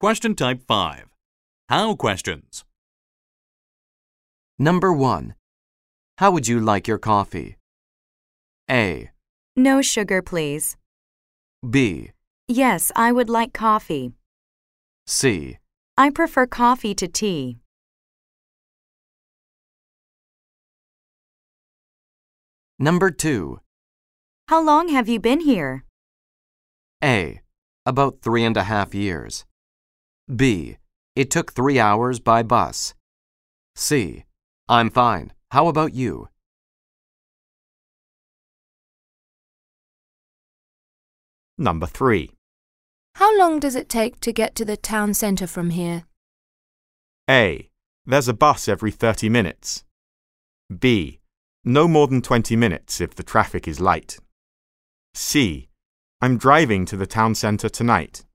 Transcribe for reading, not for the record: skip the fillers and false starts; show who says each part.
Speaker 1: Question type 5. How questions.
Speaker 2: Number 1. How would you like your coffee? A.
Speaker 3: No sugar, please.
Speaker 2: B.
Speaker 3: Yes, I would like coffee.
Speaker 2: C.
Speaker 3: I prefer coffee to tea.
Speaker 2: Number 2.
Speaker 3: How long have you been here?
Speaker 2: A. About 3.5 years. B. It took 3 hours by bus. C. I'm fine. How about you?
Speaker 4: Number 3.
Speaker 5: How long does it take to get to the town centre from here?
Speaker 4: A. There's a bus every 30 minutes. B. No more than 20 minutes if the traffic is light. C. I'm driving to the town centre tonight.